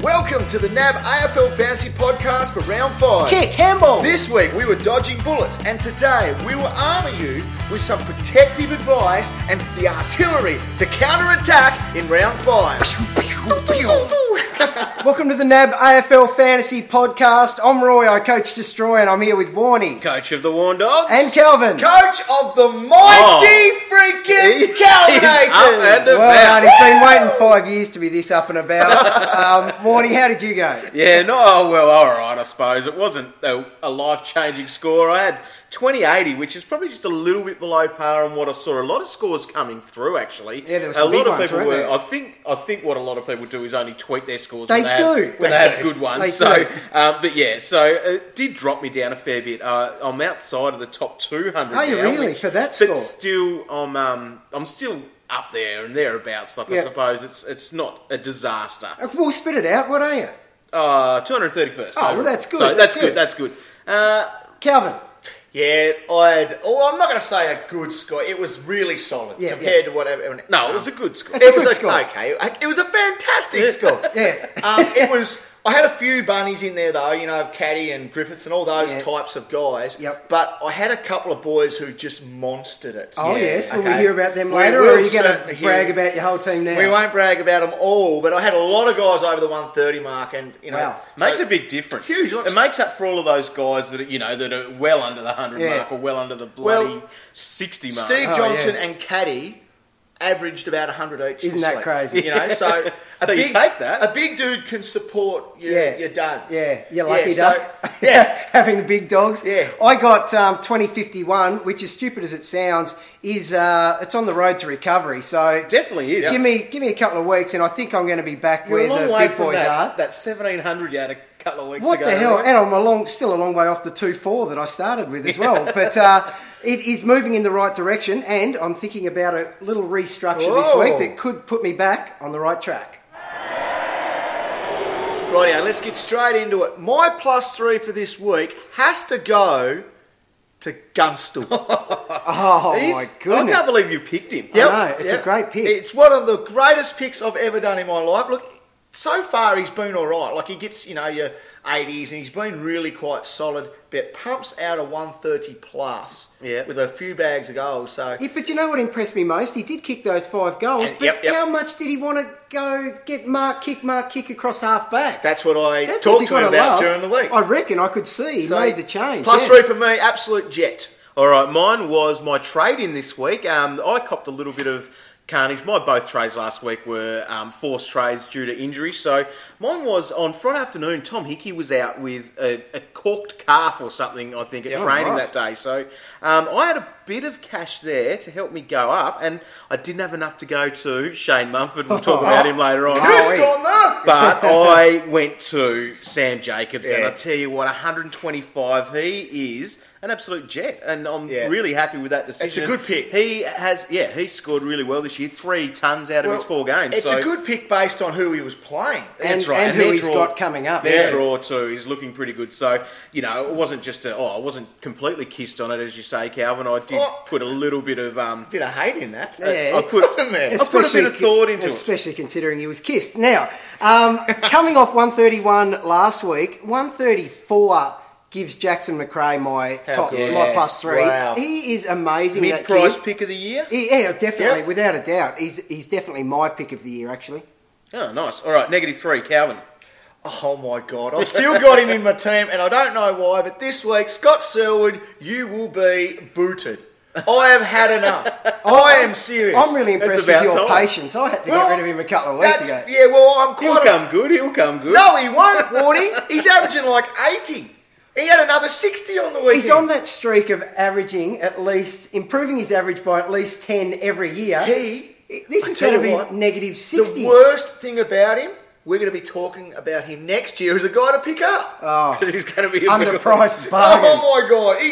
Welcome to the NAB AFL Fantasy Podcast for Round 5. Kick, handball. This week we were dodging bullets, and today we will armour you with some protective advice and the artillery to counter-attack in Round 5. Welcome to the NAB AFL Fantasy Podcast. I'm Roy, I coach Destroy, and I'm here with Warnie. Coach of the Warn Dogs. And Kelvin. Coach of the mighty freaking Calvinators. Well, and he's been waiting 5 years to be this up and about. Warnie, how did you go? Yeah, all right, I suppose. It wasn't a life-changing score. I had 2080, which is probably just a little bit below par on what I saw. A lot of scores coming through, actually. Yeah, there were some big ones, people weren't there? I think what a lot of people do is only tweet their scores They when do. they have good ones. They So, do. but yeah, so it did drop me down a fair bit. I'm outside of the top 200 Are you now, really, for that score? But still, I'm still up there and thereabouts. Like, Yeah. I suppose it's not a disaster. Well, spit it out. What are you? 231st. Oh, well, that's good. So That's that's good. good. Calvin. Yeah, I'm not going to say a good score. It was really solid compared to whatever. No, it was a good score. It's a good score. Okay, it was a fantastic score. Yeah. It was. I had a few bunnies in there though, of Caddy and Griffiths and all those types of guys. Yep. But I had a couple of boys who just monstered it. Oh, yes. Will we Okay. hear about them We later, will or are you going certainly to hear- brag about your whole team now? We won't brag about them all, but I had a lot of guys over the 130 mark, and Wow. Makes a big difference. Huge. Look, It makes up for all of those guys that are well under the 100 Yeah. mark or well under the bloody Well, 60 mark. Steve Oh, Johnson yeah. and Caddy averaged about 100 each. Isn't this that week. crazy? So So you take that. A big dude can support your duds. Yeah, you're lucky, so, duck. Yeah. Having the big dogs. Yeah. I got 2051, which, as stupid as it sounds, is it's on the road to recovery. So Definitely is. give me a couple of weeks, and I think I'm going to be back You're where a long the way big from boys are. that 1700 you had a couple of weeks What ago. the hell? right? And I'm still a long way off the 2.4 that I started with as well. But it is moving in the right direction, and I'm thinking about a little restructure this Whoa. week that could put me back on the right track. Rightio, let's get straight into it. My +3 for this week has to go to Gunstall. Oh, my I goodness. can't believe you picked him. I know, it's a great pick. It's one of the greatest picks I've ever done in my life. Look, so far he's been all right. Like, he gets, your 80s, and he's been really quite solid, but pumps out a 130 plus with a few bags of goals. So Yeah, but you know what impressed me most? He did kick those 5 goals, And- but yep. how much did he want to go get mark kick across half back? that's what I That's what talked you to him gotta about love. during the week. I reckon I could see he So, made the change. +3 for me, absolute jet. All right, mine was my trade in this week. I copped a little bit of carnage. My both trades last week were forced trades due to injury. So mine was on Friday afternoon. Tom Hickey was out with a corked calf or something, I think, at training right. that day. So I had a bit of cash there to help me go up, and I didn't have enough to go to Shane Mumford. We'll talk about him later on. Pissed on that. But I went to Sam Jacobs, and Yeah. I tell you what, 125, he is an absolute jet, and I'm Yeah. really happy with that decision. It's a good pick. He's scored really well this year, 3 tons out of his 4 games. It's so a good pick based on who he was playing. And, That's right. and And who their he's draw- got coming up. Their Yeah. draw too, he's looking pretty good. So, it wasn't just I wasn't completely kissed on it, as you say, Calvin. I did put a little bit of Bit of hate in that. Yeah. I put Wasn't there? I put a bit of thought into it. Especially considering he was kissed. Now, coming off 131 last week, 134 gives Jackson McRae my good. my +3. Wow. He is amazing. that Mid-price kid. pick of the year. Yeah, definitely, Yep. without a doubt. He's definitely my pick of the year, actually. Oh, nice. All right, -3, Calvin. Oh my God, I've still got him in my team, and I don't know why, but this week, Scott Selwood, you will be booted. I have had enough. I am serious. I'm really impressed with about your time. patience. I had to get rid of him a couple of weeks ago. Yeah, well, I'm He'll quite... come good. He'll come good. No, he won't, Warnie. He's averaging like 80. He had another 60 on the weekend. He's on that streak of averaging improving his average by at least 10 every year. This I is tell going to you be what, negative 60. The worst thing about him, we're going to be talking about him next year as a guy to pick up. Oh, Because he's going to be a underpriced bargain. Oh my God,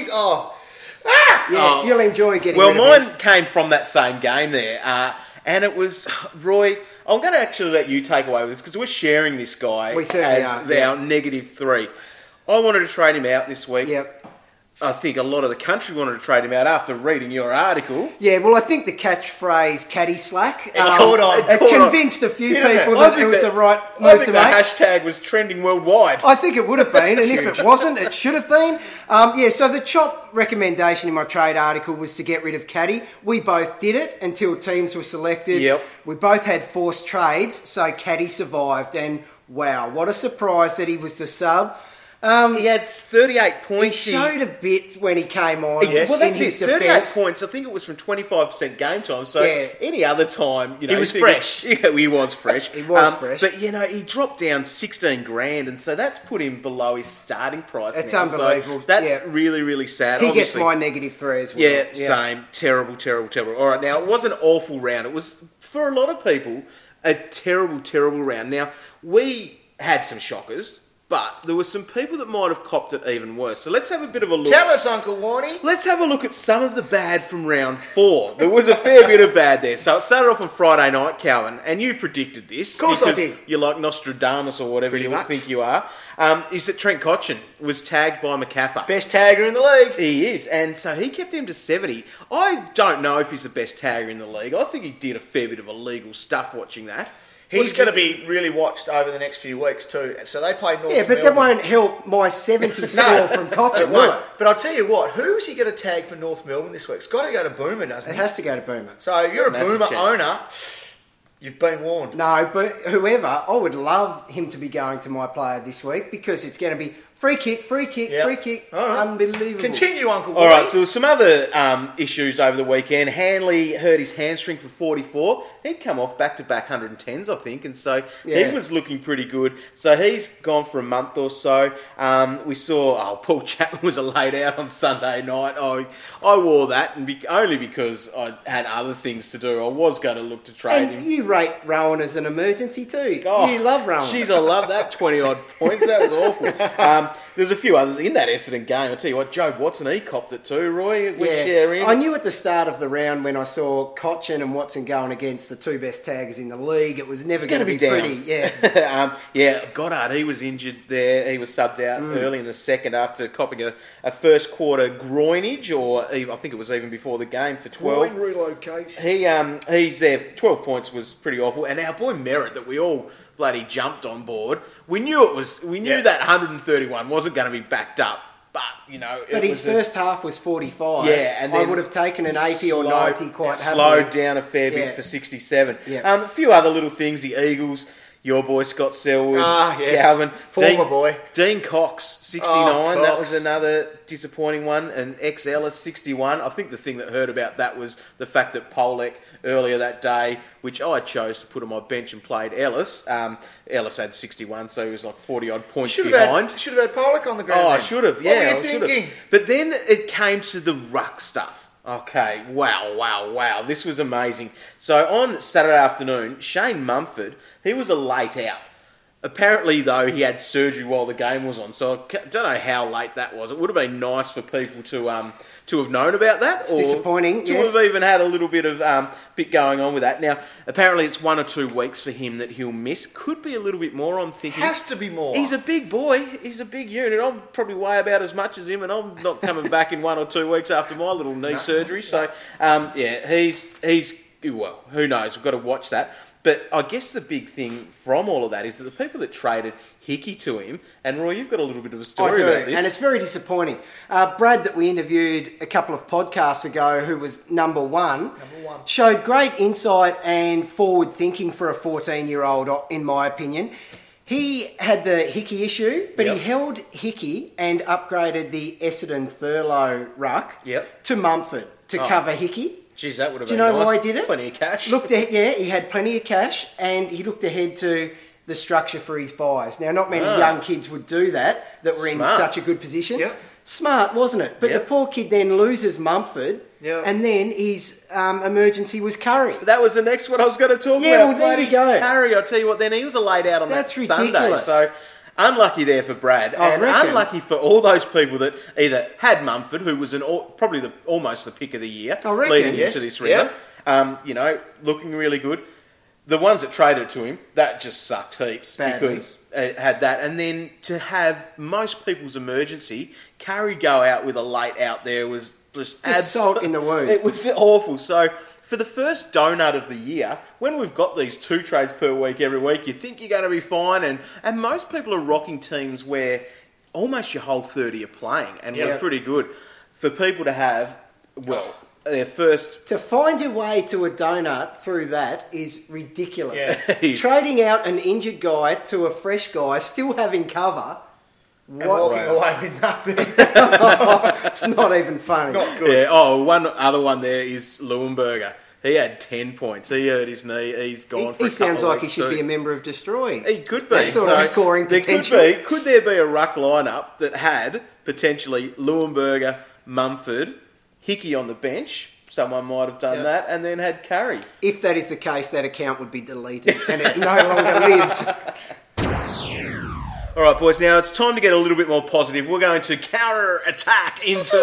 Yeah, you'll enjoy getting Well, rid of him. mine came from that same game there. And it was, Roy, I'm going to actually let you take away with this because we're sharing this guy We certainly as are, our -3. I wanted to trade him out this week. Yep. I think a lot of the country wanted to trade him out after reading your article. Yeah, well, I think the catchphrase "caddy slack" It convinced a few people that it was the right I move think to the make. hashtag was trending worldwide. I think it would have been, and if it wasn't, it should have been. So the Chop recommendation in my trade article was to get rid of Caddy. We both did it until teams were selected. Yep. We both had forced trades, so Caddy survived, and wow, what a surprise that he was the sub. He had 38 He points. showed a bit when he came on. Well, that's in his it. 38 defence. points. I think it was from 25% game time. So Yeah. any other time, He was fresh. Yeah, he was fresh. He was fresh. But he dropped down 16 grand, and so that's put him below his starting price. It's now. unbelievable. So that's Yeah. really, really sad. He Obviously, gets my -3 as well. Yeah, same. Terrible, terrible, terrible. All right, now it was an awful round. It was, for a lot of people, a terrible, terrible round. Now, we had some shockers, but there were some people that might have copped it even worse. So let's have a bit of a look. Tell us, Uncle Warnie. Let's have a look at some of the bad from round 4. There was a fair bit of bad there. So it started off on Friday night, Calvin, and you predicted this. Of course I because did. You're like Nostradamus or whatever Pretty you much. think you are. Is that Trent Cotchin was tagged by McCaffer. Best tagger in the league. He is, and so he kept him to 70. I don't know if he's the best tagger in the league. I think he did a fair bit of illegal stuff watching that. He's going to be really watched over the next few weeks too. So they play North. Yeah, but that won't help my 70 score from Cochin, will it? But I'll tell you what, who's he going to tag for North Melbourne this week? It's got to go to Boomer, doesn't It it? has to go to Boomer. So you're a Massive Boomer chance. owner. You've been warned. No, but whoever, I would love him to be going to my player this week because it's going to be free kick, Yep. free kick. All right. Unbelievable. Continue, Uncle All Warnie. right, so there were some other issues over the weekend. Hanley hurt his hamstring for 44. He'd come off back-to-back 110s, I think, and so Yeah. he was looking pretty good. So he's gone for a month or so. We saw, Paul Chapman was laid out on Sunday night. I wore that and only because I had other things to do. I was going to look to trade him. And you rate Rowan as an emergency too. Oh, You love Rowan. Jeez, I love that 20-odd points. That was awful. There's a few others in that Essendon game. I'll tell you what, Joe Watson, he copped it too, Roy. We share him. I knew at the start of the round when I saw Cochin and Watson going against the two best taggers in the league, it was never going to be down. pretty. Yeah. Goddard, he was injured there. He was subbed out early in the second after copping a first quarter groinage, or I think it was even before the game for 12. Groin relocation. He's there. 12 points was pretty awful. And our boy Merritt, that we all bloody jumped on board. We knew that 131 wasn't going to be backed up. But, But his first half was 45. Yeah, and I then would have taken an 80 or 90 quite happily. slowed down a fair bit Yeah. for 67. Yeah. A few other little things. The Eagles, your boy Scott Selwood, Yes. Galvin, Former boy. Dean Cox, 69. Oh, That Cox. was another disappointing one. And X Ellis, 61. I think the thing that hurt about that was the fact that Polek earlier that day, which I chose to put on my bench and played Ellis. Ellis had 61, so he was like 40-odd points behind. Should have had Pollock on the ground. Oh, I then. should have. What Yeah, were you I should have. thinking? But then it came to the ruck stuff. Okay, wow. This was amazing. So on Saturday afternoon, Shane Mumford, he was a late out. Apparently, though, he had surgery while the game was on, so I don't know how late that was. It would have been nice for people to have known about that. It's disappointing, To yes. have even had a little bit of bit going on with that. Now, apparently it's 1 or 2 weeks for him that he'll miss. Could be a little bit more, I'm thinking. Has to be more. He's a big boy. He's a big unit. I'm probably weigh about as much as him, and I'm not coming back in 1 or 2 weeks after my little knee surgery. So, he's well, who knows? We've got to watch that. But I guess the big thing from all of that is that the people that traded Hickey to him, and Roy, you've got a little bit of a story I do, about this. and it's very disappointing. Brad, that we interviewed a couple of podcasts ago, who was number one, showed great insight and forward thinking for a 14-year-old, in my opinion. He had the Hickey issue, but Yep. he held Hickey and upgraded the Essendon Thurlow ruck Yep. to Mumford to cover Hickey. Jeez, that would have Do been you know nice. why he did it? Plenty of cash. Looked at, he had plenty of cash, and he looked ahead to the structure for his buys. Now, not many young kids would do that were in Smart. such a good position. Yep. Smart, wasn't it? But Yep. the poor kid then loses Mumford, Yep. and then his emergency was Curry. That was the next one I was going to talk Yeah, about. well, there you go. Harry, I'll tell you what, then he was a laid out on That's that Sunday. ridiculous. So unlucky there for Brad, I and reckon. unlucky for all those people that either had Mumford, who was probably almost the pick of the year I reckon, leading yes. into this round. Looking really good. the ones that traded to him, that just sucked heaps Badly. because it had that. And then to have most people's emergency, Curry go out with a late out there was just salt in the wound. It was awful. So for the first donut of the year, when we've got these 2 trades per week every week, you think you're going to be fine. And most people are rocking teams where almost your whole 30 are playing, and we're pretty good. For people to have, their first... To find your way to a donut through that is ridiculous. Yeah. Trading out an injured guy to a fresh guy, still having cover... And walking away with nothing. It's not even funny. Not good. Yeah. Oh, one other one there is Leuenberger. He had 10 points. He hurt his knee. He's gone for a couple He sounds of like he weeks should too. be a member of Destroy. He could be. That sort of scoring potential. Could there be a ruck lineup that had potentially Leuenberger, Mumford, Hickey on the bench? Someone might have done that, and then had Curry. If that is the case, that account would be deleted and it no longer lives. All right, boys. Now it's time to get a little bit more positive. We're going to counter-attack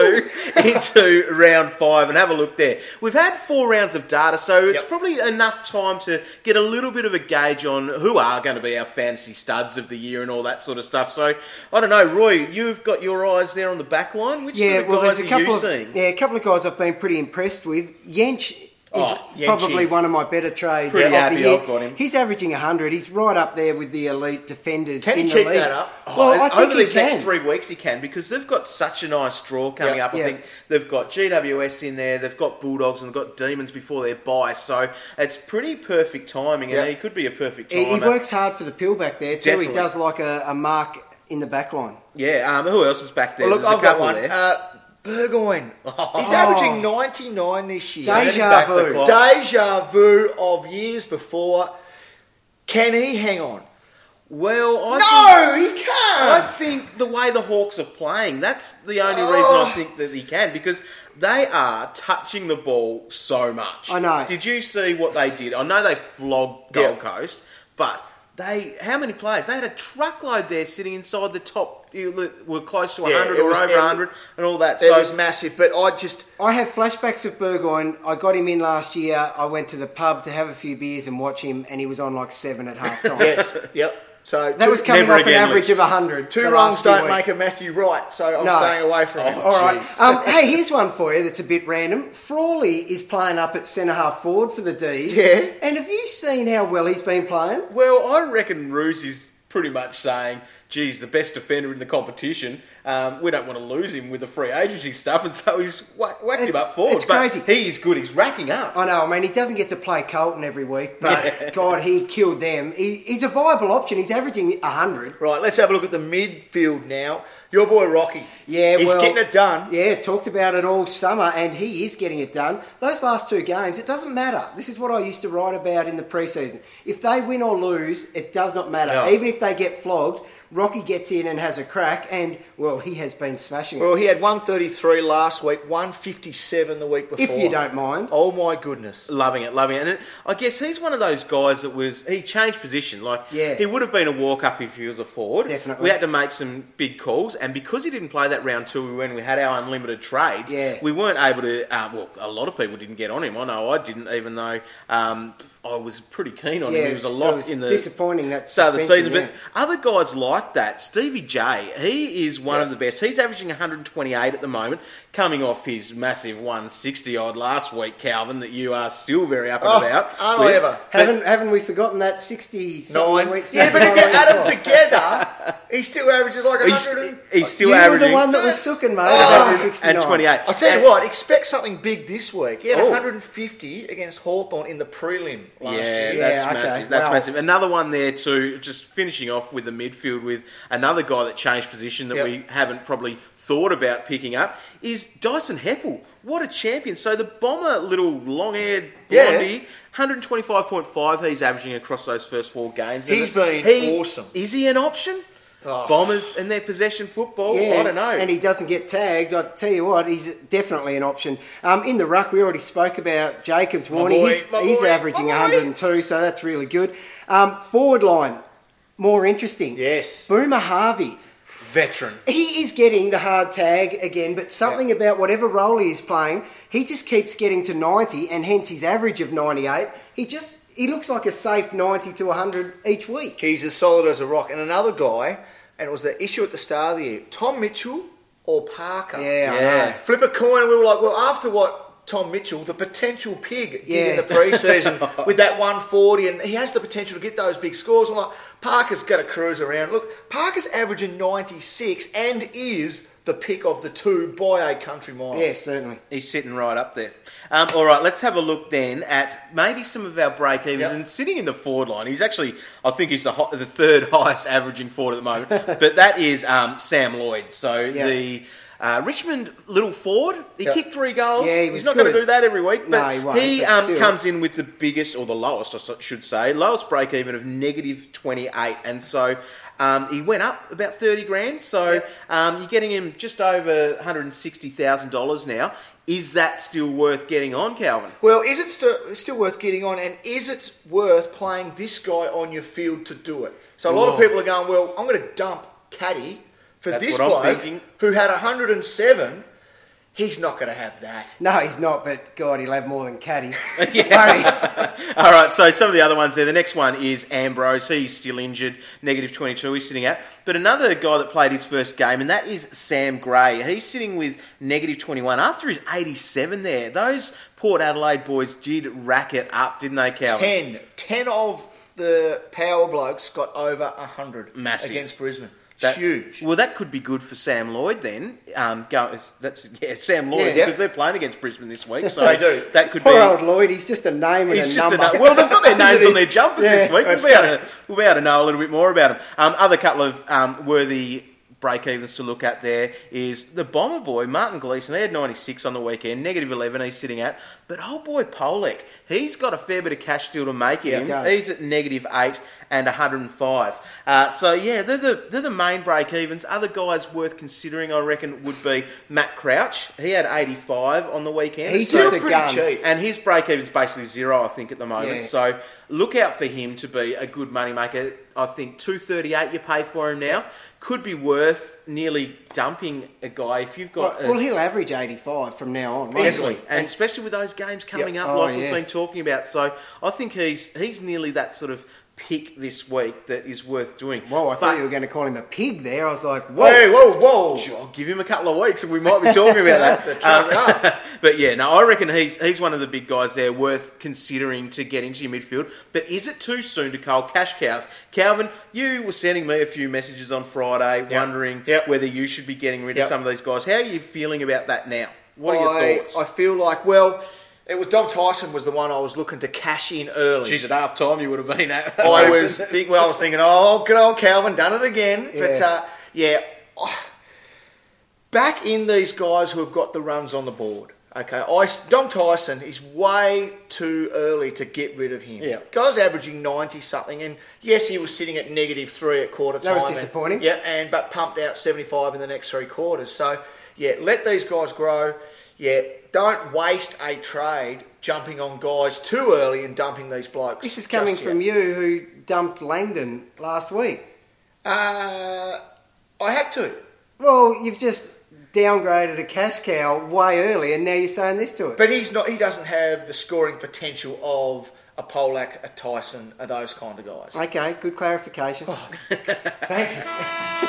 into round 5 and have a look there. We've had 4 rounds of data, so it's probably enough time to get a little bit of a gauge on who are going to be our fantasy studs of the year and all that sort of stuff. So I don't know, Roy. You've got your eyes there on the back line. Which sort of guys are you seeing? Yeah, a couple of guys I've been pretty impressed with. Yench is probably one of my better trades Pretty of the happy year. I've got him. He's averaging 100. He's right up there with the elite defenders Can in he the keep league. that up? Well, I think over he these can. next 3 weeks he can, because they've got such a nice draw coming up. I Yeah. think they've got GWS in there, they've got Bulldogs, and they've got Demons before their bye. So it's pretty perfect timing, and he could be a perfect timer. He works hard for the pill back there too. Definitely. He does like a mark in the back line. Yeah, who else is back there? Well, look, There's I've a got couple one. there. Burgoyne. He's averaging 99 this year. Deja Back the vu. clock. Deja vu of years before. Can he hang on? Well, He I can't. think the way the Hawks are playing, that's the only reason I think that he can, because they are touching the ball so much. I know. Did you see what they did? I know they flogged Gold Coast, but how many players? They had a truckload there sitting inside the top, were close to 100 it or was- over 100 and all that. It was massive, but I have flashbacks of Burgoyne. I got him in last year. I went to the pub to have a few beers and watch him, and he was on like 7 at half time. Yes, yep. So That was coming Never off an again average list. of 100. two the wrongs last few don't weeks. make a Matthew right, so I'm No. staying away from him. All right. Hey, here's one for you that's a bit random. Frawley is playing up at centre half forward for the D's. Yeah. And have you seen how well he's been playing? Well, I reckon Roos is pretty much saying, geez, the best defender in the competition. We don't want to lose him with the free agency stuff, and so he's whacked him up forward. It's But crazy. he is good. He's racking up. I know, I mean, he doesn't get to play Carlton every week, but God, he killed them. He's a viable option. He's averaging 100. Right, let's have a look at the midfield now. Your boy Rocky. Yeah, He's well, getting it done. Yeah, talked about it all summer, and he is getting it done. Those last 2 games, it doesn't matter. This is what I used to write about in the preseason. If they win or lose, it does not matter. No. Even if they get flogged, Rocky gets in and has a crack, and, well, he has been smashing it. Well, he had 133 last week, 157 the week before. If you don't mind. Oh, my goodness. Loving it. And I guess he's one of those guys he changed position. He would have been a walk-up if he was a forward. Definitely. We had to make some big calls, and because he didn't play that round 2 when we had our unlimited trades, we weren't able to, a lot of people didn't get on him. I know I didn't, even though I was pretty keen on him. He was a lock in the disappointing that start of the season. suspension, But other guys like that, Stevie J, he is one of the best. He's averaging 128 at the moment, coming off his massive 160 odd last week, Calvin, that you are still very up and about. Aren't I ever? Haven't we forgotten that 60-something weeks? Yeah, but if you add them together, he still averages like 100. He's still You were averaging the one that was sooking, mate. Oh, about 69. and 28. I'll tell you what, expect something big this week. He had 150 against Hawthorn in the prelim last year. That's Yeah, okay. massive. That's Wow. massive. Another one there too, just finishing off with the midfield with another guy that changed position that we haven't probably thought about picking up, is Dyson Heppel. What a champion. So the Bomber, little long-haired blondie, 125.5 he's averaging across those first 4 games. He's been awesome. Is he an option? Bombers and their possession football? Yeah, I don't know. and he doesn't get tagged. I tell you what, he's definitely an option. In the ruck, we already spoke about Jacobs Warney. He's averaging 102, so that's really good. Forward line, more interesting. Yes. Boomer Harvey. Veteran. He is getting the hard tag again, but something about whatever role he is playing, he just keeps getting to 90, and hence his average of 98. he looks like a safe 90 to 100 each week. He's as solid as a rock. And another guy, and it was the issue at the start of the year, Tom Mitchell or Parker. Yeah, I know. Flip a coin, and we were like, well, after what Tom Mitchell, the potential pig, did in the pre-season with that 140, and he has the potential to get those big scores. I'm like, Parker's got to cruise around. Look, Parker's averaging 96 and is the pick of the two by a country mile. Yeah, certainly. He's sitting right up there. All right, let's have a look then at maybe some of our break-evens. Yep. And sitting in the forward line, he's actually, I think he's the third highest averaging forward at the moment. But that is Sam Lloyd. So the Richmond little forward, he kicked 3 goals. Yeah, he's not going to do that every week. But No, he won't, he but still. comes in with the biggest, or the lowest, I should say, lowest break-even of negative 28. And so... he went up about 30 grand, so you're getting him just over $160,000 now. Is that still worth getting on, Calvin? Well, is it still worth getting on, and is it worth playing this guy on your field to do it? So a lot of people are going, well, I'm going to dump Caddy for this bloke who had 107. He's not going to have that. No, he's not, but God, he'll have more than Caddy. All right, so some of the other ones there. The next one is Ambrose. He's still injured, negative 22 he's sitting at. But another guy that played his first game, and that is Sam Gray. He's sitting with negative 21 after his 87 there. Those Port Adelaide boys did rack it up, didn't they, Calvin? 10 of the power blokes got over 100 Massive. Against Brisbane. Huge. Well, that could be good for Sam Lloyd then. Sam Lloyd, Yeah. because they're playing against Brisbane this week. So They do. That could Poor be... old Lloyd, he's just a name and a number. Well, they've got their names on their jumpers this week. Let's We'll be able to know a little bit more about them. Other couple of worthy break-evens to look at there is the Bomber boy, Martin Gleeson. He had 96 on the weekend, negative 11 he's sitting at. But old boy Polek, he's got a fair bit of cash still to make in him. He's at negative 8 and 105. They're the main break-evens. Other guys worth considering, I reckon, would be Matt Crouch. He had 85 on the weekend. He's just a gun. cheap. And his break-even's basically 0, I think, at the moment. Yeah. So look out for him to be a good moneymaker. I think $238 you pay for him now. Could be worth nearly dumping a guy if you've got... Well, he'll average 85 from now on. Easily. And especially with those games coming up we've been talking about. So I think he's nearly that sort of pick this week that is worth doing. Whoa, I thought you were going to call him a pig there. I was like, Whoa. Sure, I'll give him a couple of weeks and we might be talking about that. But yeah, no, I reckon he's one of the big guys there worth considering to get into your midfield. But is it too soon to call cash cows? Calvin, you were sending me a few messages on Friday wondering whether you should be getting rid of some of these guys. How are you feeling about that now? What are your thoughts? I feel like, well, it was Dom Tyson was the one I was looking to cash in early. Geez, at half time you would have been at. I was thinking, oh, good old Calvin, done it again. Yeah. But back in these guys who have got the runs on the board. Okay, Dom Tyson is way too early to get rid of him. Yeah. Guy's averaging 90 something, and yes, he was sitting at negative 3 at quarter time. That was disappointing. But pumped out 75 in the next 3 quarters. So let these guys grow. Don't waste a trade jumping on guys too early and dumping these blokes. This is coming from you who dumped Langdon last week. I had to. Well, you've just downgraded a cash cow way early and now you're saying this to it. But he's not. He doesn't have the scoring potential of a Polak, a Tyson, those kind of guys. Okay, good clarification. Thank you.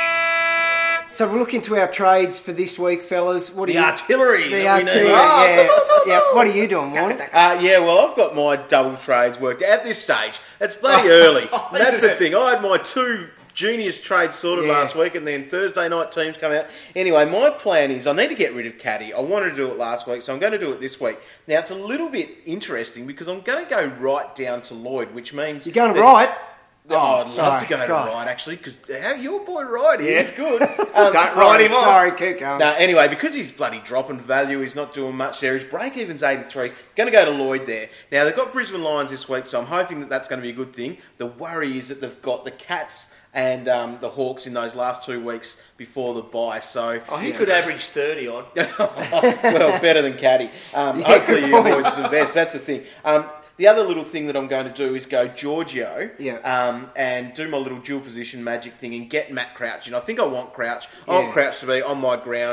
So we'll look into our trades for this week, fellas. Artillery. The artillery, What are you doing, Warren? Well, I've got my double trades worked out. At this stage, it's bloody early. That's the thing. I had my 2 genius trades sorted last week, and then Thursday night teams come out. Anyway, my plan is I need to get rid of Caddy. I wanted to do it last week, so I'm going to do it this week. Now, it's a little bit interesting because I'm going to go right down to Lloyd, which means... You're going to right? I'd love to go to Wright, actually, because your boy Wright is good. Don't write him off. Sorry, keep going. No, anyway, because he's bloody dropping value, he's not doing much there. His break-even's 83. Going to go to Lloyd there. Now, they've got Brisbane Lions this week, so I'm hoping that that's going to be a good thing. The worry is that they've got the Cats and the Hawks in those last 2 weeks before the bye. So he could average 30 odd. Well, better than Caddy. Hopefully you avoid the best. That's the thing. The other little thing that I'm going to do is go Giorgio and do my little dual position magic thing and get Matt Crouch. And I think I want Crouch. I want Crouch to be on my ground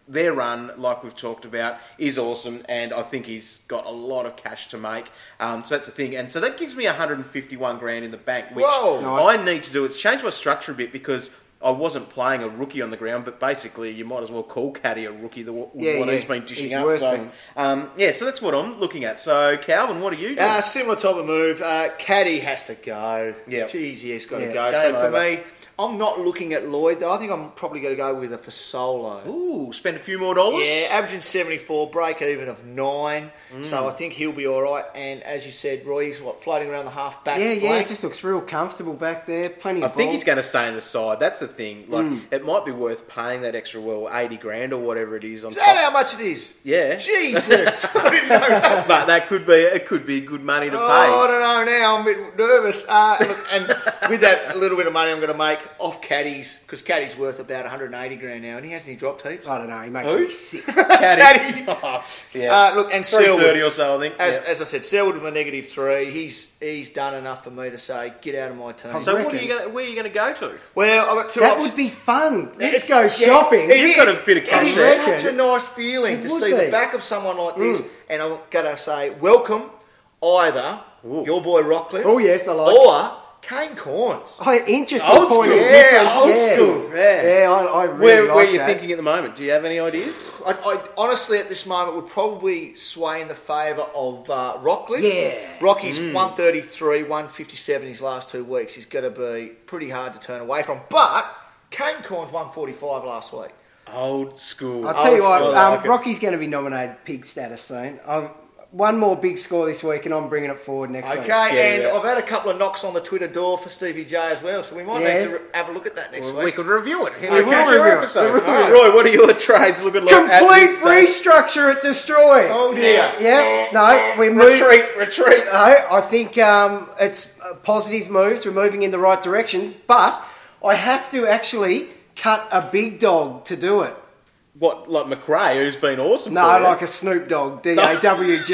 their run, like we've talked about, is awesome, and I think he's got a lot of cash to make. So that's the thing, and so that gives me 151 grand in the bank, which Nice. I need to do. It's changed my structure a bit because I wasn't playing a rookie on the ground, but basically you might as well call Caddy a rookie. What he's been dishing he's up. worse So, so that's what I'm looking at. So Calvin, what are you doing? Similar type of move. Caddy has to go. Yeah. Jeez, he's got to Yeah, go. game So for over. me, I'm not looking at Lloyd, though. I think I'm probably going to go with a Fasolo. Ooh, spend a few more dollars? Yeah, averaging 74, break even of 9. So I think he'll be all right. And as you said, Roy, he's floating around the half back Yeah, flank. it just looks real comfortable back there. Plenty I of think ball. he's going to stay in the side. That's the thing. Like, it might be worth paying that extra, 80 grand or whatever it is on Is that top. how much it is? Yeah. Jesus. I didn't know that. But it could be good money to Oh, I pay. don't know now. I'm a bit nervous. Look, and with that little bit of money I'm going to make off Caddy's, because Caddy's worth about 180 grand now, and he hasn't dropped heaps. I don't know. He makes Who? me sick. Caddy. Yeah. Look, and 330 Selwood, or so, I think. as I said, Selwood with a -3. He's done enough for me to say, get out of my team. So reckon. where are you going to go to? Well, I've got two That options. would be fun. Let's It's- go yeah, shopping. it You've is. got a bit of It cash is there. such a nice feeling It to would see be. the back of someone like this, and I'm going to say, welcome either your boy Rockcliffe Oh, yes, I like or Kane Corns. Oh, interesting Old point school. of Yeah, difference. old yeah. school. Yeah. Yeah, I really Where like are you that. thinking at the moment? Do you have any ideas? I honestly, at this moment, would probably sway in the favour of Rockcliffe. Yeah. Rocky's 133, 157 his last 2 weeks. He's going to be pretty hard to turn away from. But Kane Corns 145 last week. Old school. I'll tell you what, I like it. Rocky's going to be nominated pig status soon. One more big score this week, and I'm bringing it forward next week. Okay, and yeah. I've had a couple of knocks on the Twitter door for Stevie J as well, so we might Yes. need to have a look at that next We week. could review it. We will review it. We will. Roy, what are your trades looking like at Complete this stage? restructure at Destroy. Oh dear. Yeah, no, we moved. Retreat. No, I think it's positive moves. We're moving in the right direction, but I have to actually cut a big dog to do it. What, like McRae, who's been awesome No, for you? like a Snoop Dogg, D-A-W-G.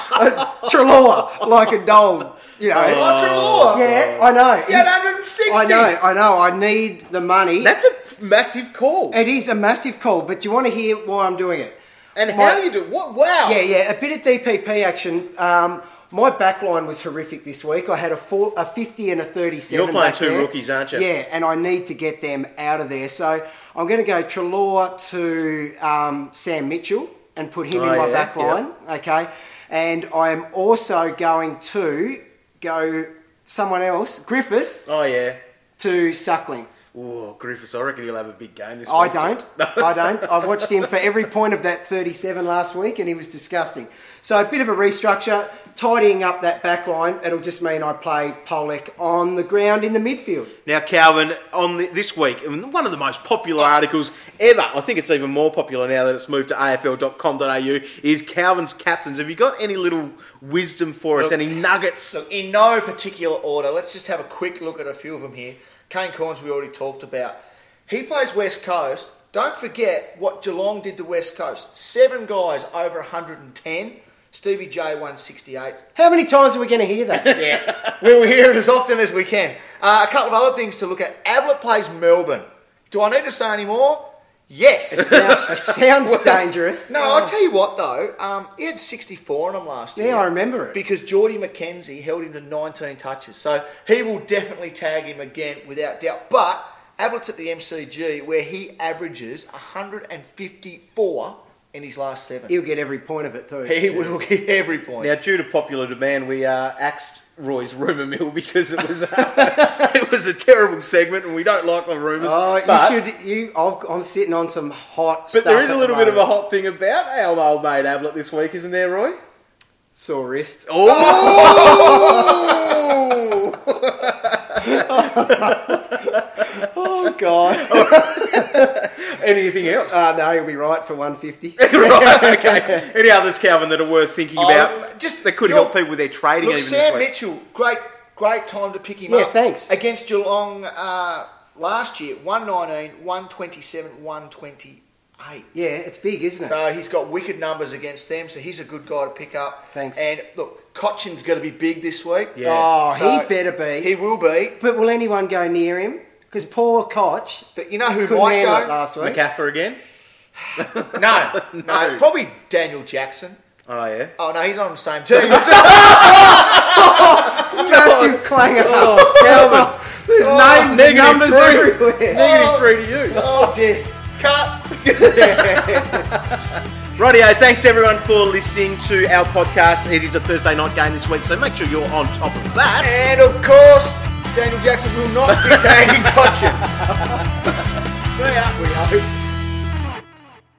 Trelaw, like a dog, you know. Oh, Trelaw. Yeah, I know. He had 160. I know. I need the money. That's a massive call. It is a massive call, but do you want to hear why I'm doing it? And My- how you do? What? Wow. Yeah, a bit of DPP action. My backline was horrific this week. I had a 50 and a 37. You're playing back two there. rookies, aren't you? Yeah, and I need to get them out of there. So I'm going to go Trelaw to Sam Mitchell and put him in my back line. Okay. And I am also going to go someone else, Griffiths, Oh, yeah. to Suckling. Oh, Griffiths, I reckon he'll have a big game this I week. don't. I watched him for every point of that 37 last week, and he was disgusting. So a bit of a restructure, tidying up that back line. It'll just mean I play Polek on the ground in the midfield. Now, Calvin, on this week, one of the most popular articles ever, I think it's even more popular now that it's moved to afl.com.au, is Calvin's captains. Have you got any little wisdom for us, Look, any nuggets? So in no particular order, let's just have a quick look at a few of them here. Kane Corns we already talked about. He plays West Coast. Don't forget what Geelong did to West Coast. 7 guys over 110. Stevie J 168. How many times are we going to hear that? Yeah, we will hear it as often as we can. A couple of other things to look at. Ablett plays Melbourne. Do I need to say any more? Yes. It sounds dangerous. No, I'll tell you what though. He had 64 on him last year. Yeah, I remember it. Because Geordie McKenzie held him to 19 touches. So he will definitely tag him again without doubt. But Ablett's at the MCG where he averages 154 in his last 7. He'll get every point of it too. He will get every point. Now, due to popular demand, we axed Roy's rumour mill because it was it was a terrible segment and we don't like the rumours. Oh, but, I'm sitting on some hot stuff. But there is a at little the bit of a moment. hot thing about our old mate Ablett this week, isn't there, Roy? Sore wrist. Oh God. Anything else? No, he'll be right for 150. Right, okay. Any others, Calvin, that are worth thinking about? just- that could look- help people with their trading Look, even Sam this week. Mitchell, great time to pick him Yeah, up. thanks. Against Geelong last year, 119, 127, 128. Yeah, it's big, isn't it? So he's got wicked numbers against them, so he's a good guy to pick up. Thanks. And look, Cochin's going to be big this week. Yeah. Oh, So he better be. He will be. But will anyone go near him? Because poor Koch But you know who couldn't might handle it go? last week. MacArthur again? No, probably Daniel Jackson. Oh, yeah? Oh, no, he's not on the same team. Massive clanger. Calvin. There's names and numbers everywhere. -3 to you. Oh, dear. Cut. Rightio, thanks everyone for listening to our podcast. It is a Thursday night game this week, so make sure you're on top of that. And, of course, Daniel Jackson will not be tagging Cochin. See ya. We hope.